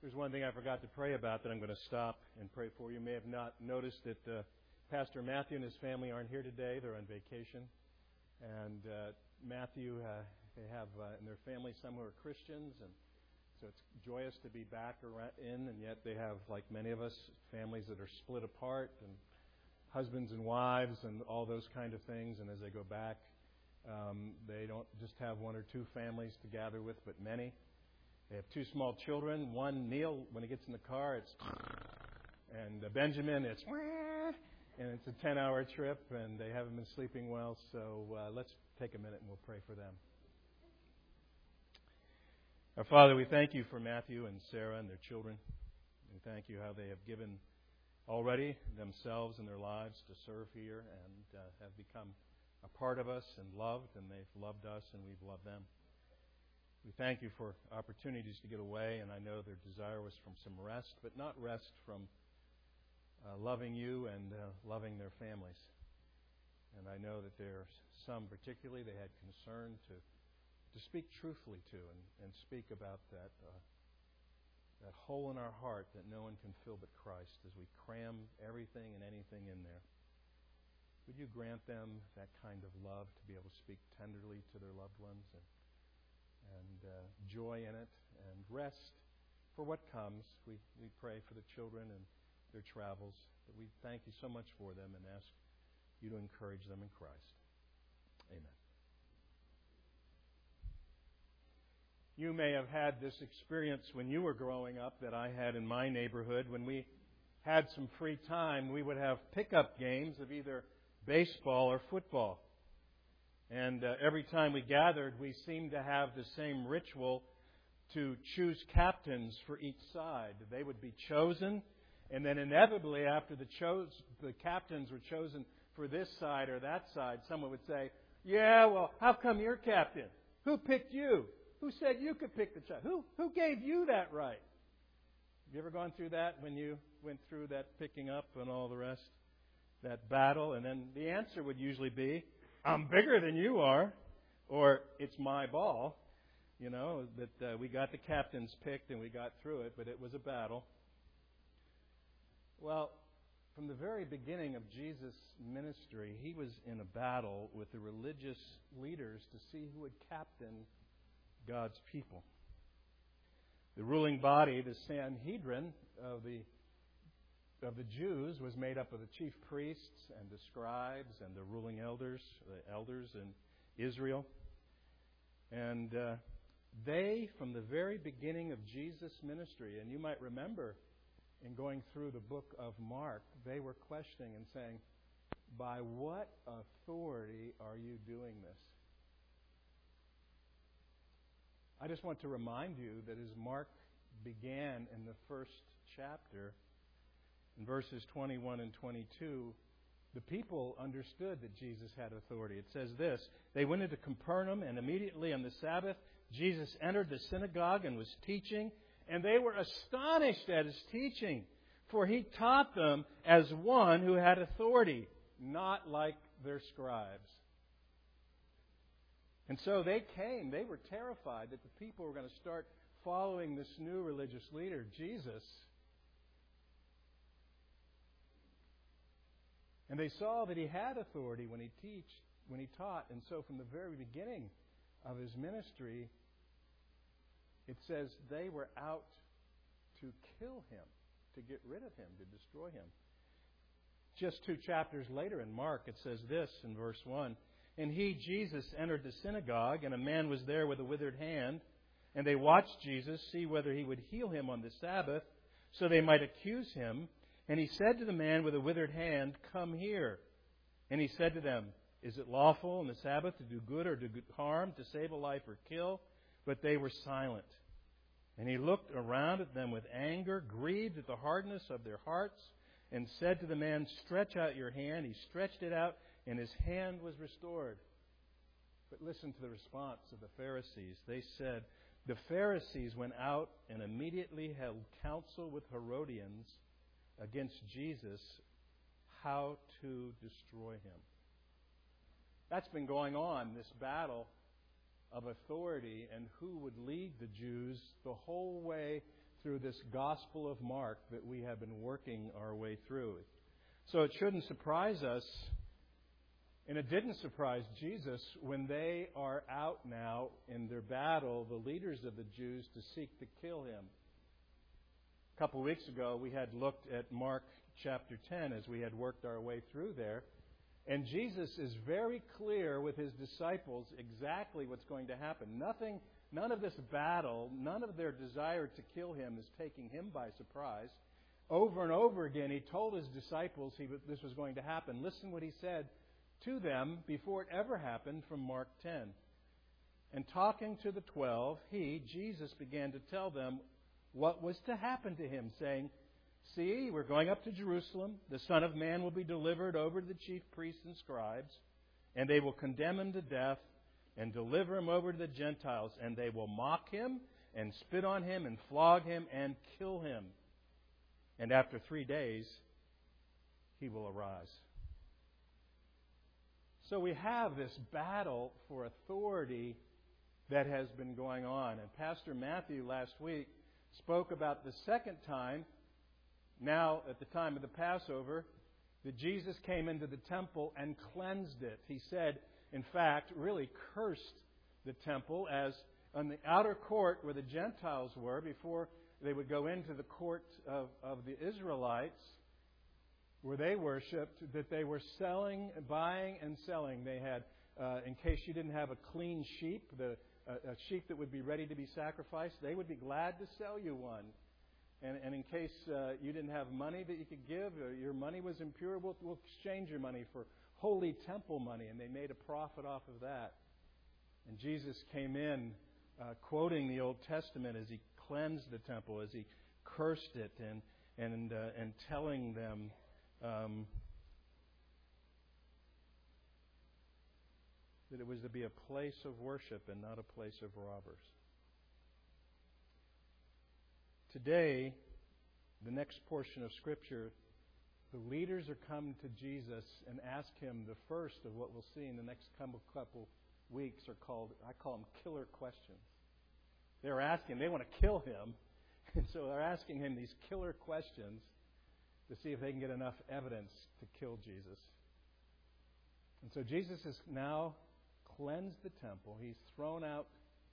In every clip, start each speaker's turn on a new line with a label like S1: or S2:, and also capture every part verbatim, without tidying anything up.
S1: There's one thing I forgot to pray about that I'm going to stop and pray for. You may have not noticed that uh, Pastor Matthew and his family aren't here today. They're on vacation. And uh, Matthew, uh, they have uh, in their family some who are Christians, and so it's joyous to be back around in, and yet they have, like many of us, families that are split apart, and husbands and wives and all those kind of things. And as they go back, um, they don't just have one or two families to gather with, but many. They have two small children. One, Neil, when he gets in the car, it's and uh, Benjamin, it's and it's a ten-hour trip, and they haven't been sleeping well. So uh, let's take a minute and we'll pray for them. Our Father, we thank you for Matthew and Sarah and their children. We thank you how they have given already themselves and their lives to serve here and uh, have become a part of us and loved, and they've loved us and we've loved them. We thank you for opportunities to get away, and I know their desire was from some rest, but not rest from uh, loving you and uh, loving their families. And I know that there's some particularly they had concern to to speak truthfully to and, and speak about that uh, that hole in our heart that no one can fill but Christ as we cram everything and anything in there. Would you grant them that kind of love to be able to speak tenderly to their loved ones and and uh, joy in it, and rest for what comes. We we pray for the children and their travels. But we thank you so much for them and ask you to encourage them in Christ. Amen. You may have had this experience when you were growing up that I had in my neighborhood. When we had some free time, we would have pickup games of either baseball or football. And uh, every time we gathered, we seemed to have the same ritual to choose captains for each side. They would be chosen, and then inevitably, after the chose, the captains were chosen for this side or that side, someone would say, "Yeah, well, how come you're captain? Who picked you? Who said you could pick the child? Who who gave you that right?" Have you ever gone through that when you went through that picking up and all the rest, that battle? And then the answer would usually be, "I'm bigger than you are," or "It's my ball." You know, that uh, we got the captains picked and we got through it, but it was a battle. Well, from the very beginning of Jesus' ministry, he was in a battle with the religious leaders to see who would captain God's people. The ruling body, the Sanhedrin of the of the Jews, was made up of the chief priests and the scribes and the ruling elders, the elders in Israel. And uh, they, from the very beginning of Jesus' ministry, and you might remember in going through the book of Mark, they were questioning and saying, "By what authority are you doing this?" I just want to remind you that as Mark began in the first chapter, in verses twenty-one and twenty-two, the people understood that Jesus had authority. It says this: "They went into Capernaum, and immediately on the Sabbath, Jesus entered the synagogue and was teaching, and they were astonished at his teaching, for he taught them as one who had authority, not like their scribes." And so they came. They were terrified that the people were going to start following this new religious leader, Jesus. And they saw that he had authority when he teach, when he taught. And so from the very beginning of his ministry, it says they were out to kill him, to get rid of him, to destroy him. Just two chapters later in Mark, it says this in verse one: "And he, Jesus, entered the synagogue, and a man was there with a withered hand. And they watched Jesus, see whether he would heal him on the Sabbath, so they might accuse him. And he said to the man with a withered hand, 'Come here.' And he said to them, 'Is it lawful on the Sabbath to do good or to do harm, to save a life or kill?' But they were silent. And he looked around at them with anger, grieved at the hardness of their hearts, and said to the man, 'Stretch out your hand.' He stretched it out, and his hand was restored." But listen to the response of the Pharisees. They said, "The Pharisees went out and immediately held counsel with Herodians against Jesus, how to destroy him." That's been going on, this battle of authority and who would lead the Jews the whole way through this Gospel of Mark that we have been working our way through. So it shouldn't surprise us, and it didn't surprise Jesus when they are out now in their battle, the leaders of the Jews, to seek to kill him. A couple of weeks ago, we had looked at Mark chapter ten as we had worked our way through there. And Jesus is very clear with his disciples exactly what's going to happen. Nothing, none of this battle, none of their desire to kill him is taking him by surprise. Over and over again, he told his disciples he, this was going to happen. Listen what he said to them before it ever happened from Mark ten. And talking to the twelve, he, Jesus, began to tell them what was to happen to him, saying, "See, we're going up to Jerusalem. The Son of Man will be delivered over to the chief priests and scribes, and they will condemn him to death and deliver him over to the Gentiles, and they will mock him and spit on him and flog him and kill him. And after three days, he will arise." So we have this battle for authority that has been going on. And Pastor Matthew last week spoke about the second time, now at the time of the Passover, that Jesus came into the temple and cleansed it. He said, in fact, really cursed the temple, as on the outer court where the Gentiles were, before they would go into the court of, of the Israelites, where they worshipped, that they were selling, buying and selling. They had, uh, in case you didn't have a clean sheep, the, uh, a sheep that would be ready to be sacrificed, they would be glad to sell you one. And, and in case uh, you didn't have money that you could give, or your money was impure, we'll, we'll exchange your money for holy temple money. And they made a profit off of that. And Jesus came in uh, quoting the Old Testament as he cleansed the temple, as he cursed it, and and uh, and telling them um, that it was to be a place of worship and not a place of robbers. Today, the next portion of Scripture, the leaders are coming to Jesus and ask him the first of what we'll see in the next couple weeks are called, I call them killer questions. They're asking, they want to kill him, and so they're asking him these killer questions to see if they can get enough evidence to kill Jesus. And so Jesus has now cleansed the temple. He's thrown out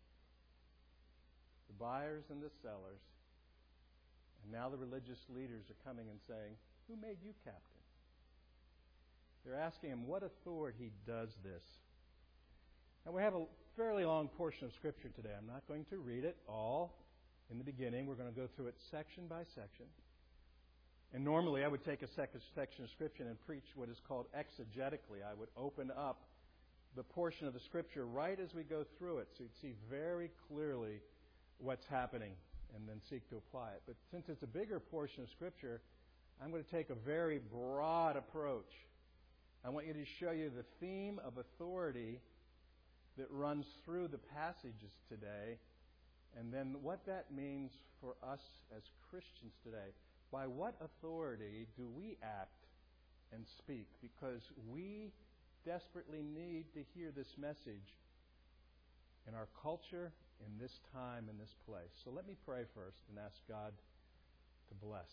S1: the buyers and the sellers. And now the religious leaders are coming and saying, "Who made you captain?" They're asking him what authority does this. Now we have a fairly long portion of Scripture today. I'm not going to read it all in the beginning. We're going to go through it section by section. And normally I would take a second section of Scripture and preach what is called exegetically. I would open up the portion of the Scripture right as we go through it, so you'd see very clearly what's happening and then seek to apply it. But since it's a bigger portion of Scripture, I'm going to take a very broad approach. I want you to show you the theme of authority that runs through the passages today, and then what that means for us as Christians today. By what authority do we act and speak? Because we desperately need to hear this message in our culture, in this time, in this place. So let me pray first and ask God to bless.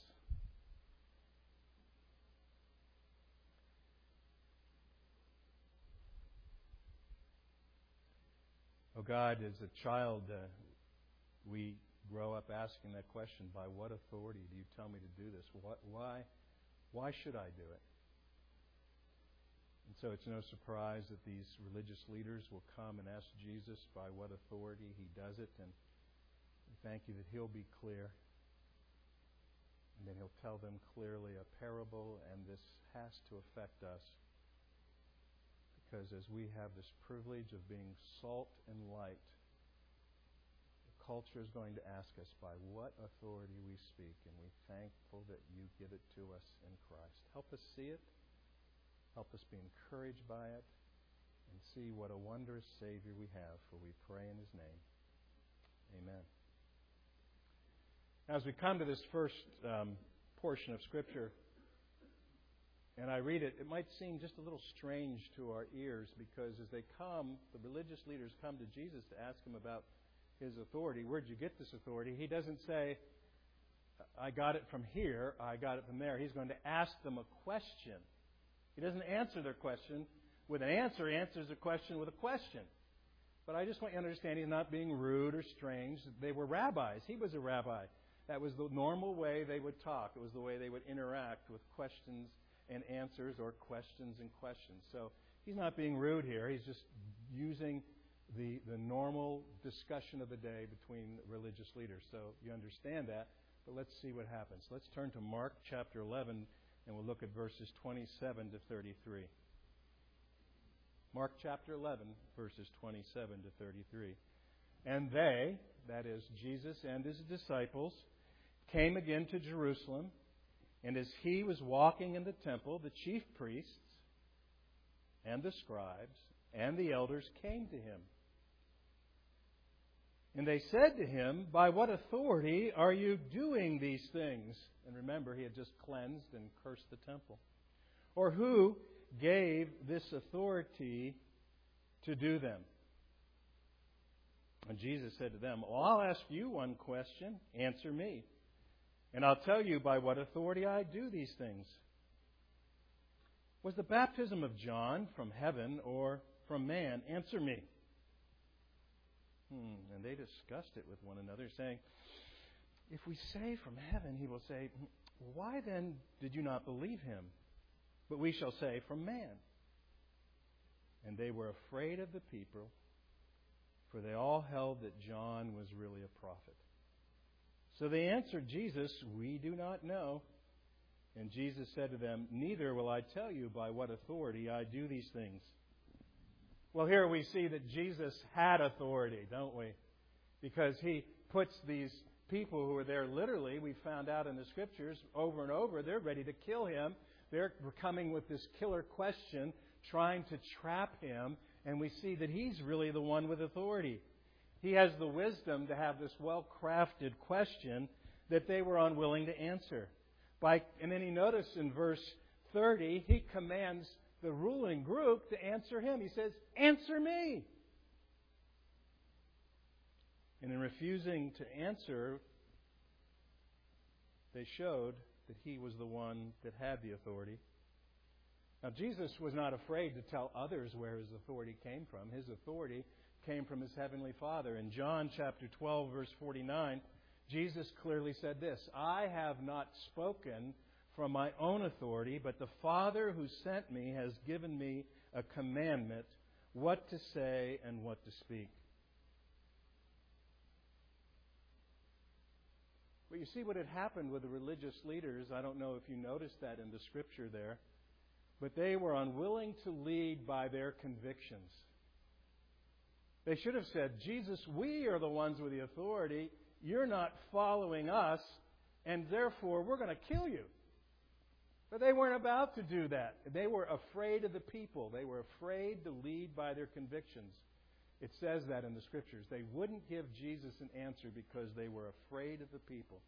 S1: Oh God, as a child, uh, we grow up asking that question, by what authority do you tell me to do this? What, why, why should I do it? And so it's no surprise that these religious leaders will come and ask Jesus by what authority he does it. And we thank you that he'll be clear. And then he'll tell them clearly a parable, and this has to affect us. Because as we have this privilege of being salt and light, the culture is going to ask us by what authority we speak, and we're thankful that you give it to us in Christ. Help us see it. Help us be encouraged by it, and see what a wondrous Savior we have, for we pray in his name. Amen. Now, as we come to this first um, portion of Scripture, and I read it, it might seem just a little strange to our ears, because as they come, the religious leaders come to Jesus to ask him about his authority. Where'd you get this authority? He doesn't say, I got it from here, I got it from there. He's going to ask them a question. He doesn't answer their question with an answer. He answers the question with a question. But I just want you to understand he's not being rude or strange. They were rabbis. He was a rabbi. That was the normal way they would talk. It was the way they would interact with questions and answers or questions and questions. So he's not being rude here. He's just using the, the normal discussion of the day between religious leaders. So you understand that. But let's see what happens. Let's turn to Mark chapter eleven, and we'll look at verses twenty-seven to thirty-three. Mark chapter eleven, verses twenty-seven to thirty-three. And they, that is Jesus and his disciples, came again to Jerusalem, and as he was walking in the temple, the chief priests and the scribes and the elders came to him. And they said to him, "By what authority are you doing these things?" And remember, he had just cleansed and cursed the temple. "Or who gave this authority to do them?" And Jesus said to them, "Well, I'll ask you one question. Answer me. And I'll tell you by what authority I do these things. Was the baptism of John from heaven or from man? Answer me." Hmm. And they discussed it with one another, saying, "If we say from heaven," he will say, "why then did you not believe him? But we shall say from man." And they were afraid of the people, for they all held that John was really a prophet. So they answered Jesus, "We do not know." And Jesus said to them, "Neither will I tell you by what authority I do these things." Well, here we see that Jesus had authority, don't we? Because he puts these people who are there literally, we found out in the Scriptures over and over, they're ready to kill him. They're coming with this killer question, trying to trap him, and we see that he's really the one with authority. He has the wisdom to have this well-crafted question that they were unwilling to answer. By, and then he noticed in verse thirty, he commands the ruling group to answer him. He says, "Answer me." And in refusing to answer, they showed that he was the one that had the authority. Now, Jesus was not afraid to tell others where his authority came from. His authority came from his heavenly Father. In John chapter twelve, verse forty-nine, Jesus clearly said this, "I have not spoken from my own authority, but the Father who sent me has given me a commandment, what to say and what to speak." Well, you see what had happened with the religious leaders. I don't know if you noticed that in the Scripture there. But they were unwilling to lead by their convictions. They should have said, "Jesus, we are the ones with the authority. You're not following us, and therefore we're going to kill you." But they weren't about to do that. They were afraid of the people. They were afraid to lead by their convictions. It says that in the Scriptures. They wouldn't give Jesus an answer because they were afraid of the people.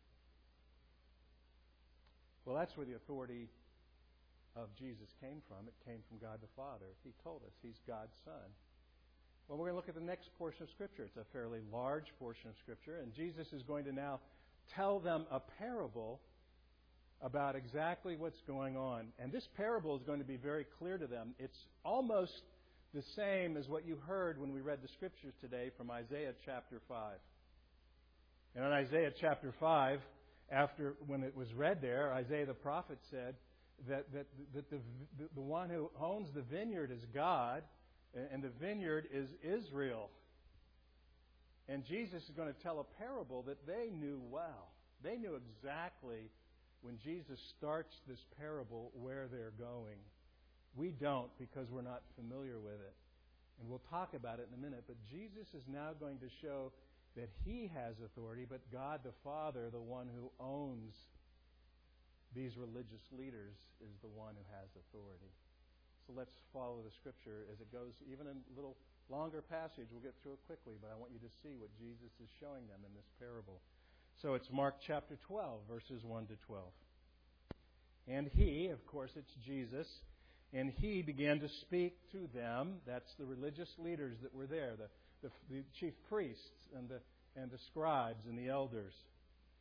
S1: Well, that's where the authority of Jesus came from. It came from God the Father. He told us He's God's Son. Well, we're going to look at the next portion of Scripture. It's a fairly large portion of Scripture, and Jesus is going to now tell them a parable about exactly what's going on. And this parable is going to be very clear to them. It's almost the same as what you heard when we read the Scriptures today from Isaiah chapter five. And in Isaiah chapter five, after when it was read there, Isaiah the prophet said that, that, that the, the, the one who owns the vineyard is God, and the vineyard is Israel. And Jesus is going to tell a parable that they knew well. They knew exactly when Jesus starts this parable where they're going. We don't because we're not familiar with it. And we'll talk about it in a minute. But Jesus is now going to show that He has authority, but God the Father, the one who owns these religious leaders, is the one who has authority. So let's follow the Scripture as it goes. Even in a little longer passage, we'll get through it quickly, but I want you to see what Jesus is showing them in this parable. So it's Mark chapter twelve, verses one to twelve. And He, of course it's Jesus, and He began to speak to them. That's the religious leaders that were there, the, the, the chief priests and the, and the scribes and the elders.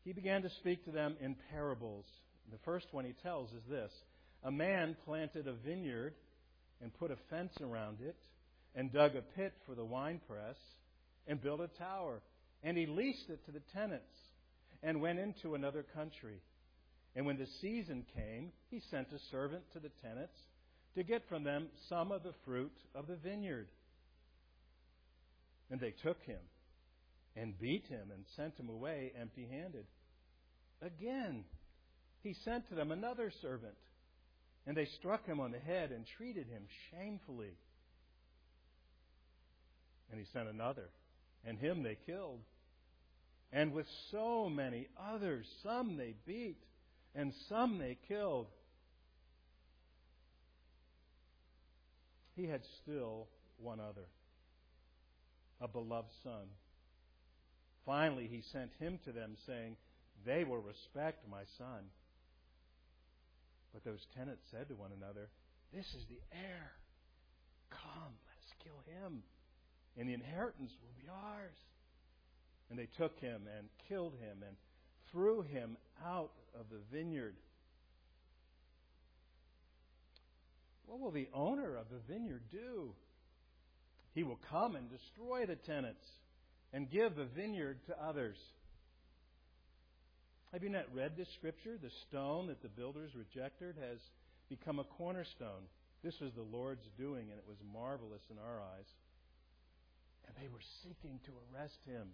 S1: he began to speak to them in parables. The first one he tells is this: a man planted a vineyard and put a fence around it and dug a pit for the winepress and built a tower. And he leased it to the tenants and went into another country. And when the season came, he sent a servant to the tenants to get from them some of the fruit of the vineyard. And they took him and beat him and sent him away empty-handed. Again, he sent to them another servant, and they struck him on the head and treated him shamefully. And he sent another, and him they killed. And with so many others, some they beat, and some they killed. He had still one other, a beloved son. Finally, he sent him to them, saying, "They will respect my son." But those tenants said to one another, "This is the heir. Come, let us kill him, and the inheritance will be ours." And they took him and killed him and threw him out of the vineyard. What will the owner of the vineyard do? He will come and destroy the tenants and give the vineyard to others. Have you not read this scripture? The stone that the builders rejected has become a cornerstone. This was the Lord's doing, and it was marvelous in our eyes. And they were seeking to arrest him,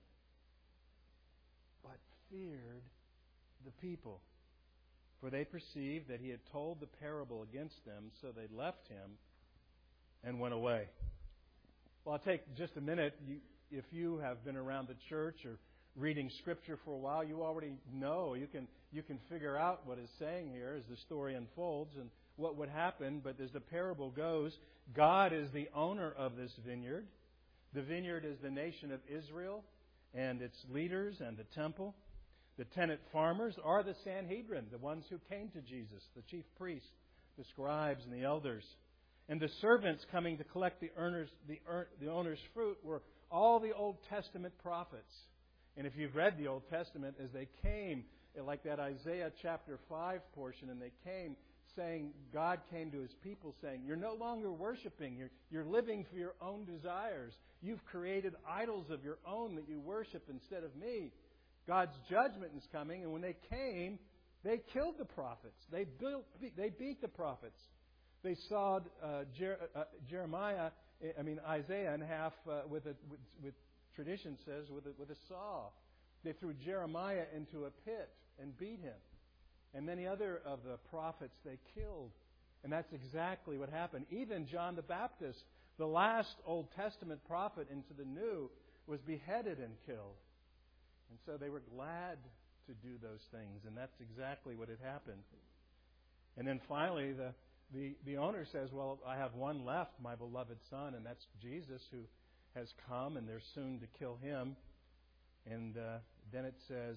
S1: but feared the people. For they perceived that he had told the parable against them, so they left him and went away. Well, I'll take just a minute. You, if you have been around the church or reading Scripture for a while, you already know. You can you can figure out what it's saying here as the story unfolds and what would happen. But as the parable goes, God is the owner of this vineyard. The vineyard is the nation of Israel and its leaders and the temple. The tenant farmers are the Sanhedrin, the ones who came to Jesus, the chief priests, the scribes, and the elders. And the servants coming to collect the owner's, the, the owner's fruit were all the Old Testament prophets. And if you've read the Old Testament, as they came, like that Isaiah chapter five portion, and they came saying, God came to His people saying, you're no longer worshiping, you're, you're living for your own desires. You've created idols of your own that you worship instead of me. God's judgment is coming, and when they came, they killed the prophets. They built, they beat the prophets. They sawed uh, Jer- uh, Jeremiah, I mean Isaiah, in half uh, with a with, with tradition says with a, with a saw. They threw Jeremiah into a pit and beat him, and many other of the prophets they killed. And that's exactly what happened. Even John the Baptist, the last Old Testament prophet into the New, was beheaded and killed. And so they were glad to do those things, and that's exactly what had happened. And then finally, the, the, the owner says, well, I have one left, my beloved son, and that's Jesus, who has come, and they're soon to kill him. And uh, then it says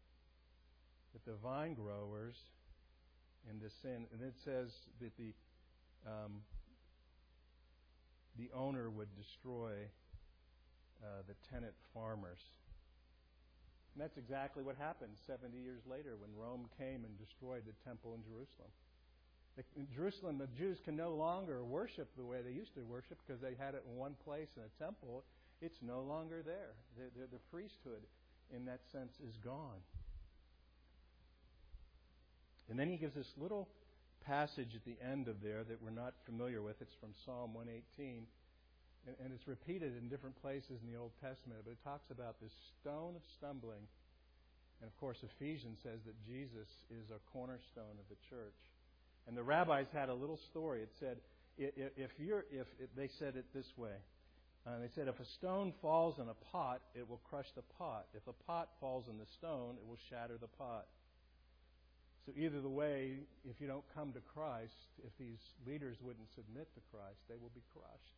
S1: that the vine growers in the sin, and it says that the um, the owner would destroy uh, the tenant farmers. And that's exactly what happened seventy years later when Rome came and destroyed the temple in Jerusalem. In Jerusalem, the Jews can no longer worship the way they used to worship because they had it in one place in a temple. It's no longer there. The, the, the priesthood, in that sense, is gone. And then he gives this little passage at the end of there that we're not familiar with. It's from Psalm one eighteen. And, and it's repeated in different places in the Old Testament. But it talks about this stone of stumbling. And, of course, Ephesians says that Jesus is a cornerstone of the church. And the rabbis had a little story. It said, if you're, if it, they said it this way. Uh, they said, if a stone falls in a pot, it will crush the pot. If a pot falls in the stone, it will shatter the pot. So either the way, if you don't come to Christ, if these leaders wouldn't submit to Christ, they will be crushed.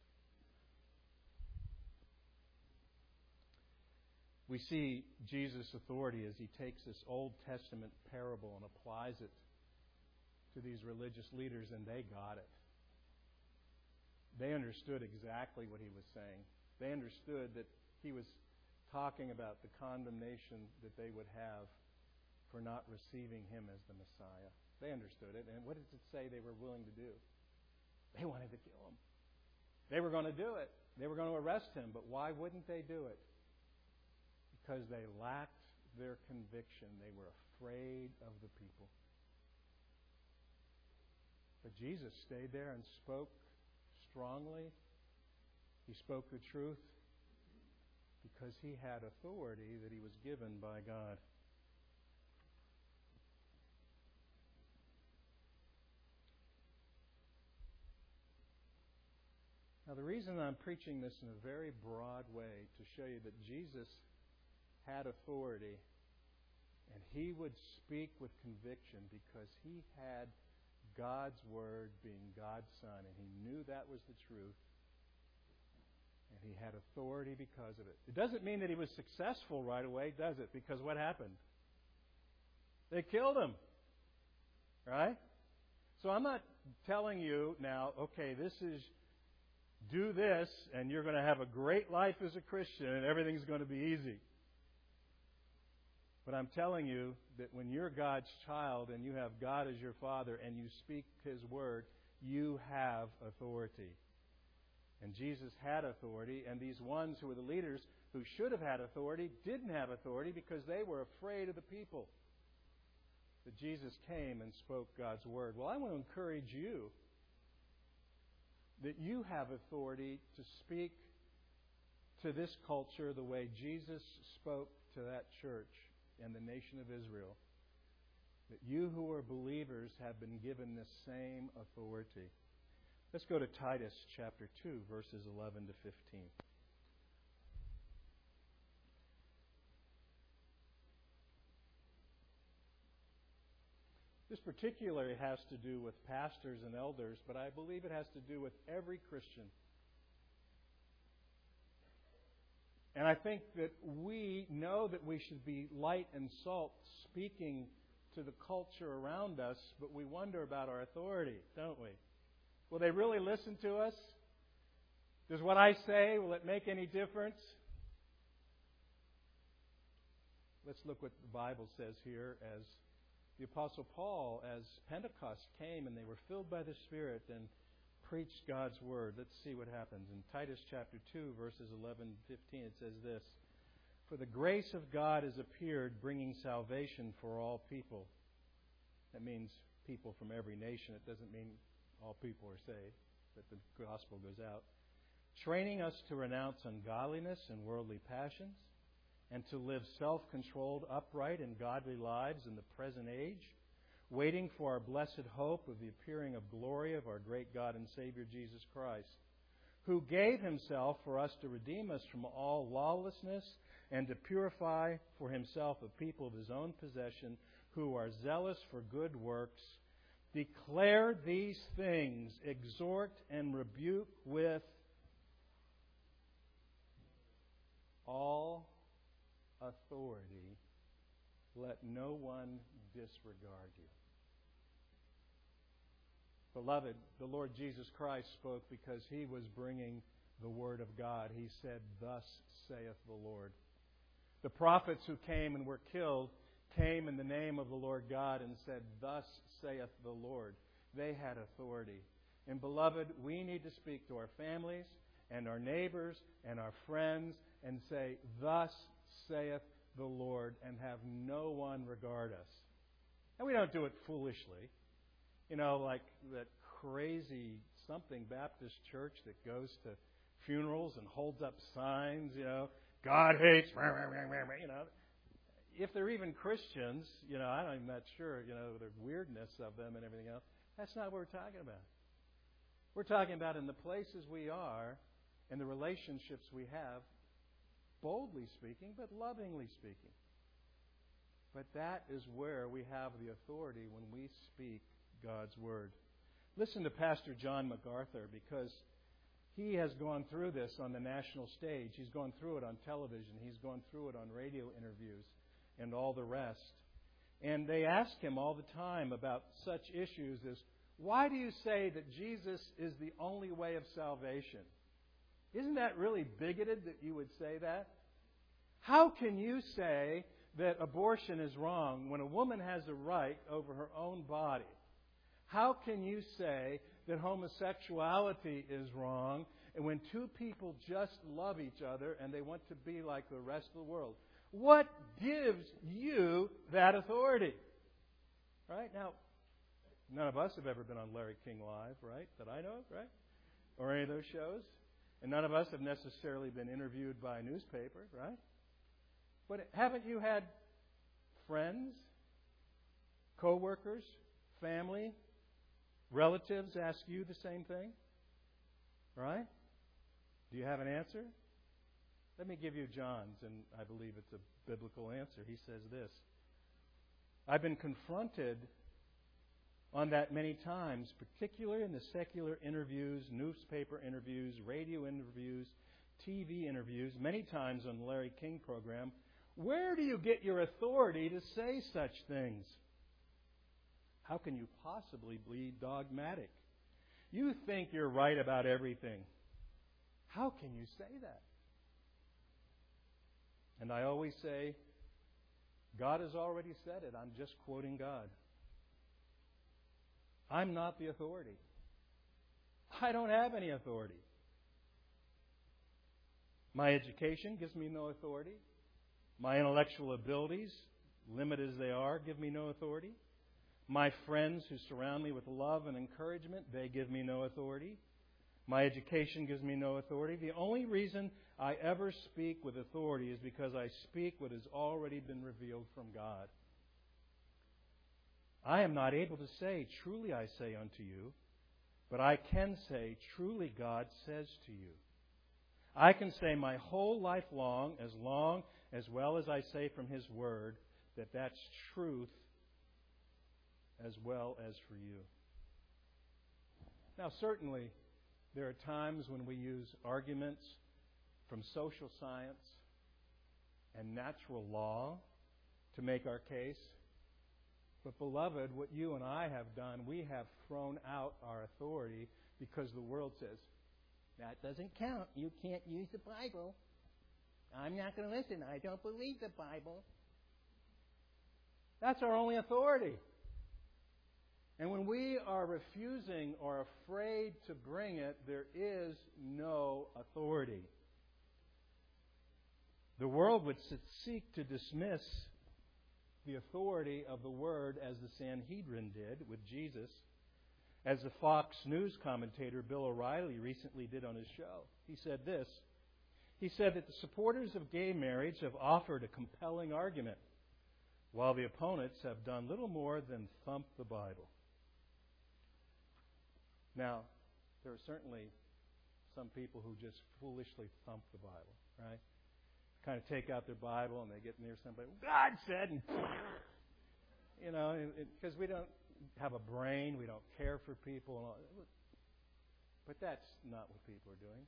S1: We see Jesus' authority as he takes this Old Testament parable and applies it to these religious leaders, and they got it. They understood exactly what he was saying. They understood that he was talking about the condemnation that they would have for not receiving him as the Messiah. They understood it. And what does it say they were willing to do? They wanted to kill him. They were going to do it. They were going to arrest him. But why wouldn't they do it? Because they lacked their conviction. They were afraid of the people. But Jesus stayed there and spoke strongly. He spoke the truth because he had authority that he was given by God. Now, the reason I'm preaching this in a very broad way to show you that Jesus had authority and he would speak with conviction because he had God's Word being God's Son, and he knew that was the truth, and he had authority because of it. It doesn't mean that he was successful right away, does it? Because what happened? They killed him. Right? So I'm not telling you now, okay, this is, do this, and you're going to have a great life as a Christian, and everything's going to be easy. But I'm telling you that when you're God's child and you have God as your Father and you speak His Word, you have authority. And Jesus had authority, and these ones who were the leaders who should have had authority didn't have authority because they were afraid of the people. But Jesus came and spoke God's Word. Well, I want to encourage you that you have authority to speak to this culture the way Jesus spoke to that church and the nation of Israel. That you who are believers have been given this same authority. Let's go to Titus chapter two, verses eleven to fifteen. This particularly has to do with pastors and elders, but I believe it has to do with every Christian. And I think that we know that we should be light and salt speaking to the culture around us, but we wonder about our authority, don't we? Will they really listen to us? Does what I say, will it make any difference? Let's look what the Bible says here as the Apostle Paul, as Pentecost came and they were filled by the Spirit and preached God's Word. Let's see what happens. In Titus chapter two, verses eleven and fifteen, it says this: For the grace of God has appeared, bringing salvation for all people. That means people from every nation. It doesn't mean all people are saved, but the gospel goes out. Training us to renounce ungodliness and worldly passions, and to live self-controlled, upright, and godly lives in the present age, waiting for our blessed hope of the appearing of glory of our great God and Savior Jesus Christ, who gave Himself for us to redeem us from all lawlessness and to purify for Himself a people of His own possession who are zealous for good works. Declare these things, exhort and rebuke with all authority. Let no one disregard you. Beloved, the Lord Jesus Christ spoke because He was bringing the Word of God. He said, Thus saith the Lord. The prophets who came and were killed came in the name of the Lord God and said, Thus saith the Lord. They had authority. And beloved, we need to speak to our families and our neighbors and our friends and say, Thus saith the Lord, and have no one regard us. And we don't do it foolishly. You know, like that crazy something Baptist church that goes to funerals and holds up signs, you know, God hates, you know. If they're even Christians, you know, I'm not sure, you know, the weirdness of them and everything else. That's not what we're talking about. We're talking about in the places we are and the relationships we have, boldly speaking, but lovingly speaking. But that is where we have the authority when we speak God's Word. Listen to Pastor John MacArthur, because he has gone through this on the national stage. He's gone through it on television. He's gone through it on radio interviews and all the rest. And they ask him all the time about such issues as, why do you say that Jesus is the only way of salvation? Isn't that really bigoted that you would say that? How can you say that abortion is wrong when a woman has a right over her own body, how can you say that homosexuality is wrong and when two people just love each other and they want to be like the rest of the world? What gives you that authority? Right? Now, none of us have ever been on Larry King Live, right? That I know of, right? Or any of those shows. And none of us have necessarily been interviewed by a newspaper, right? But haven't you had friends, co-workers, family, relatives ask you the same thing? Right? Do you have an answer? Let me give you John's, and I believe it's a biblical answer. He says this: I've been confronted on that many times, particularly in the secular interviews, newspaper interviews, radio interviews, T V interviews, many times on the Larry King program. Where do you get your authority to say such things? How can you possibly be dogmatic? You think you're right about everything. How can you say that? And I always say, God has already said it. I'm just quoting God. I'm not the authority. I don't have any authority. My education gives me no authority. My intellectual abilities, limited as they are, give me no authority. My friends who surround me with love and encouragement, they give me no authority. My education gives me no authority. The only reason I ever speak with authority is because I speak what has already been revealed from God. I am not able to say, truly I say unto you, but I can say, truly God says to you. I can say my whole life long, as long as well as I say from His Word, that that's truth as well as for you. Now, certainly, there are times when we use arguments from social science and natural law to make our case. But, beloved, what you and I have done, we have thrown out our authority because the world says, that doesn't count. You can't use the Bible. I'm not going to listen. I don't believe the Bible. That's our only authority. And when we are refusing or afraid to bring it, there is no authority. The world would seek to dismiss the authority of the Word as the Sanhedrin did with Jesus, as the Fox News commentator Bill O'Reilly recently did on his show. He said this. He said that the supporters of gay marriage have offered a compelling argument, while the opponents have done little more than thump the Bible. Now, there are certainly some people who just foolishly thump the Bible, right? Kind of take out their Bible and they get near somebody. God said, and you know, because we don't have a brain, we don't care for people, and all. But that's not what people are doing.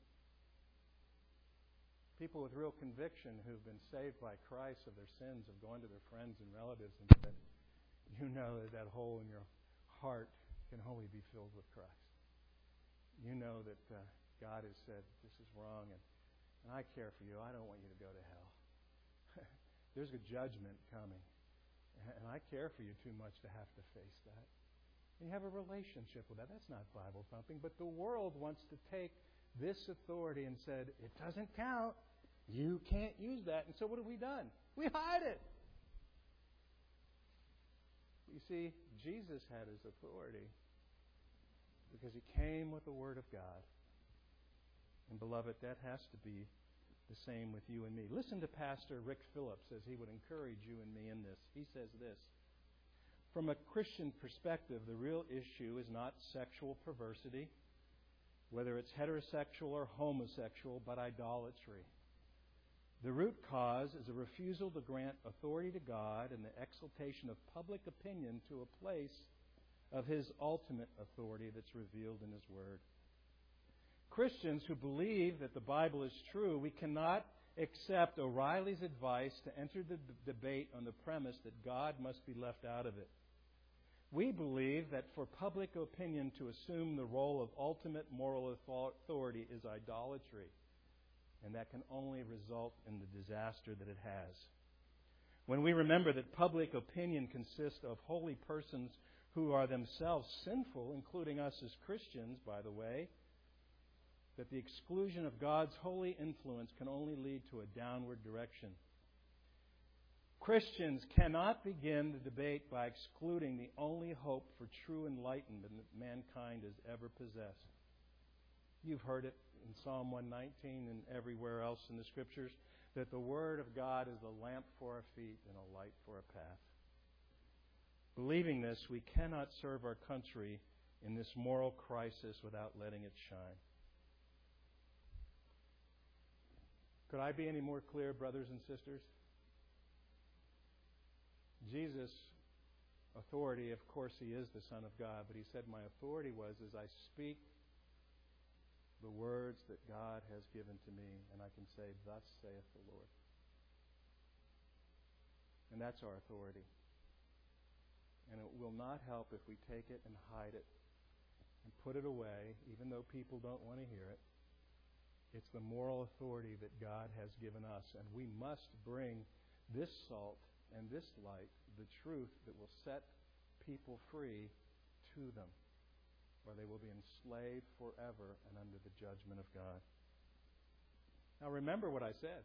S1: People with real conviction who've been saved by Christ of their sins have gone to their friends and relatives and said, "You know that that hole in your heart can only be filled with Christ. You know that uh, God has said this is wrong, and, and I care for you. I don't want you to go to hell. There's a judgment coming, and I care for you too much to have to face that." And you have a relationship with that. That's not Bible thumping, but the world wants to take this authority and said, it doesn't count. You can't use that. And so what have we done? We hide it. You see, Jesus had His authority because He came with the Word of God. And beloved, that has to be the same with you and me. Listen to Pastor Rick Phillips as he would encourage you and me in this. He says this: from a Christian perspective, the real issue is not sexual perversity, whether it's heterosexual or homosexual, but idolatry. The root cause is a refusal to grant authority to God and the exaltation of public opinion to a place of His ultimate authority that's revealed in His Word. Christians who believe that the Bible is true, we cannot accept O'Reilly's advice to enter the d- debate on the premise that God must be left out of it. We believe that for public opinion to assume the role of ultimate moral authority is idolatry, and that can only result in the disaster that it has. When we remember that public opinion consists of holy persons who are themselves sinful, including us as Christians, by the way, that the exclusion of God's holy influence can only lead to a downward direction. Christians cannot begin the debate by excluding the only hope for true enlightenment that mankind has ever possessed. You've heard it in Psalm one nineteen and everywhere else in the Scriptures, that the Word of God is a lamp for our feet and a light for our path. Believing this, we cannot serve our country in this moral crisis without letting it shine. Could I be any more clear, brothers and sisters? Jesus' authority, of course, He is the Son of God, but He said, my authority was as I speak the words that God has given to me, and I can say, thus saith the Lord. And that's our authority. And it will not help if we take it and hide it and put it away, even though people don't want to hear it. It's the moral authority that God has given us, and we must bring this salt and this light, the truth that will set people free, to them, or they will be enslaved forever and under the judgment of God. Now remember what I said.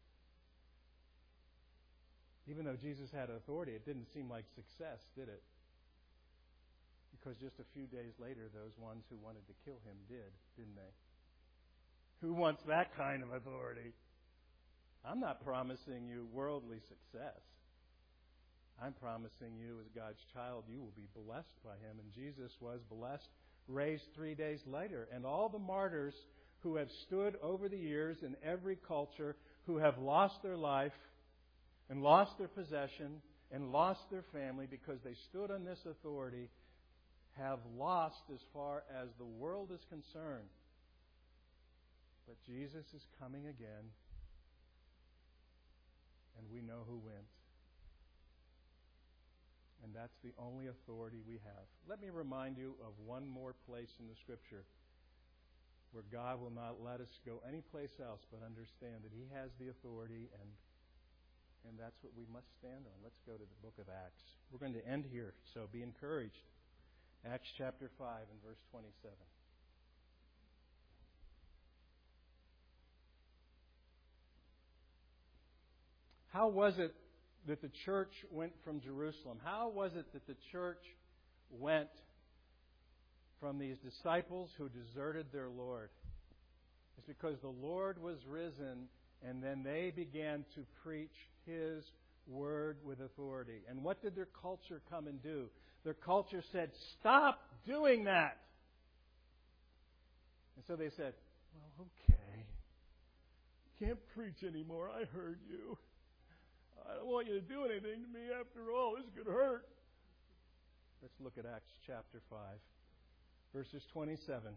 S1: Even though Jesus had authority, it didn't seem like success, did it? Because just a few days later, those ones who wanted to kill Him did, didn't they? Who wants that kind of authority? I'm not promising you worldly success. I'm promising you, as God's child, you will be blessed by Him. And Jesus was blessed, raised three days later. And all the martyrs who have stood over the years in every culture, who have lost their life and lost their possession and lost their family because they stood on this authority, have lost as far as the world is concerned. But Jesus is coming again, and we know who wins. And that's the only authority we have. Let me remind you of one more place in the Scripture where God will not let us go anyplace else but understand that He has the authority, and and that's what we must stand on. Let's go to the book of Acts. We're going to end here, so be encouraged. Acts chapter five and verse twenty-seven. How was it that the church went from Jerusalem? How was it that the church went from these disciples who deserted their Lord? It's because the Lord was risen, and then they began to preach His word with authority. And what did their culture come and do? Their culture said, stop doing that. And so they said, well, okay. Can't preach anymore. I heard you. I don't want you to do anything to me after all. This could hurt. Let's look at Acts chapter five, verses twenty-seven.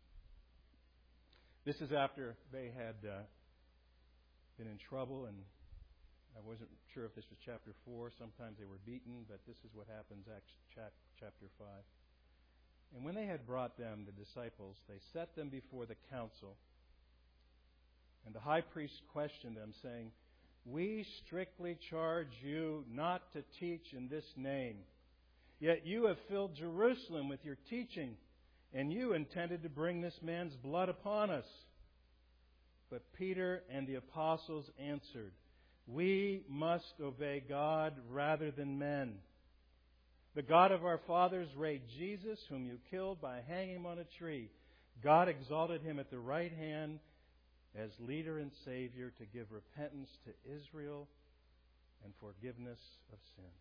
S1: This is after they had uh, been in trouble, and I wasn't sure if this was chapter four. Sometimes they were beaten, but this is what happens, Acts chapter five. And when they had brought them, the disciples, they set them before the council. And the high priest questioned them, saying, we strictly charge you not to teach in this name. Yet you have filled Jerusalem with your teaching, and you intended to bring this man's blood upon us. But Peter and the apostles answered, we must obey God rather than men. The God of our fathers raised Jesus, whom you killed by hanging him on a tree. God exalted him at the right hand as leader and Savior to give repentance to Israel and forgiveness of sins.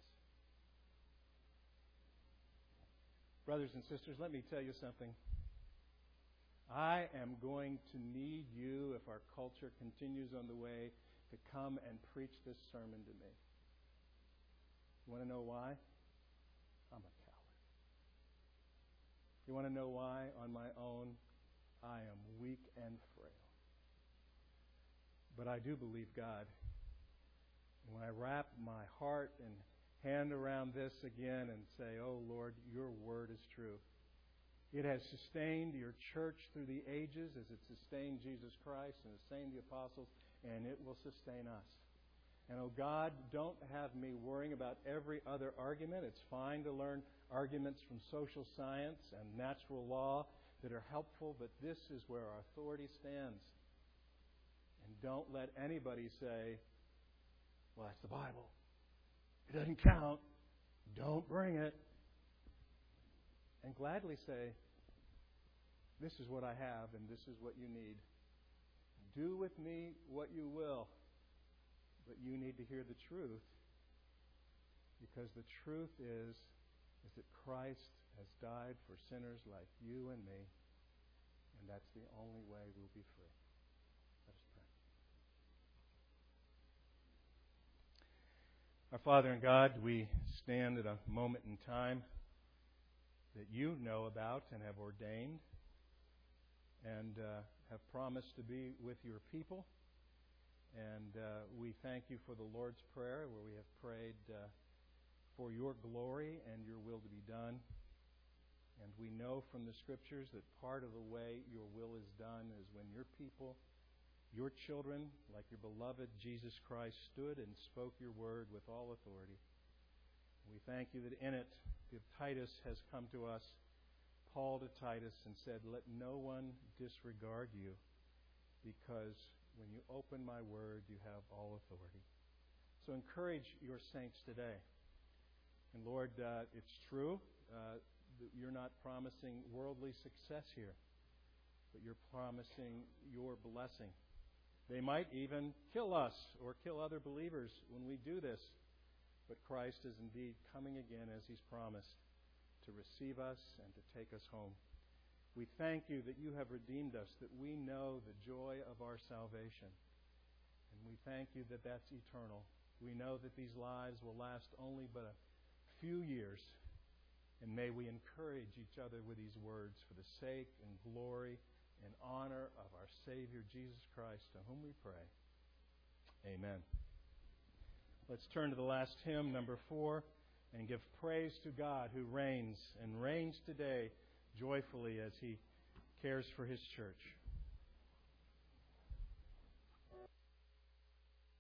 S1: Brothers and sisters, let me tell you something. I am going to need you, if our culture continues on the way, to come and preach this sermon to me. You want to know why? I'm a coward. You want to know why? On my own, I am weak and frail. But I do believe God. And when I wrap my heart and hand around this again and say, oh Lord, your word is true. It has sustained your church through the ages as it sustained Jesus Christ and sustained the apostles, and it will sustain us. And, oh God, don't have me worrying about every other argument. It's fine to learn arguments from social science and natural law that are helpful, but this is where our authority stands. And don't let anybody say, well, that's the Bible. It doesn't count. Don't bring it. And gladly say, this is what I have and this is what you need. Do with me what you will. But you need to hear the truth, because the truth is, is that Christ has died for sinners like you and me, and that's the only way we'll be free. Let us pray. Our Father in God, we stand at a moment in time that you know about and have ordained and uh, have promised to be with your people. And uh, we thank you for the Lord's Prayer, where we have prayed uh, for your glory and your will to be done. And we know from the Scriptures that part of the way your will is done is when your people, your children, like your beloved Jesus Christ, stood and spoke your word with all authority. We thank you that in it, if Titus has come to us, Paul to Titus, and said, let no one disregard you, because when you open my word, you have all authority. So encourage your saints today. And Lord, uh, it's true uh, that you're not promising worldly success here, but you're promising your blessing. They might even kill us or kill other believers when we do this, but Christ is indeed coming again as He's promised to receive us and to take us home. We thank you that you have redeemed us, that we know the joy of our salvation. And we thank you that that's eternal. We know that these lives will last only but a few years. And may we encourage each other with these words for the sake and glory and honor of our Savior, Jesus Christ, to whom we pray. Amen. Let's turn to the last hymn, number four, and give praise to God who reigns and reigns today joyfully as He cares for His church.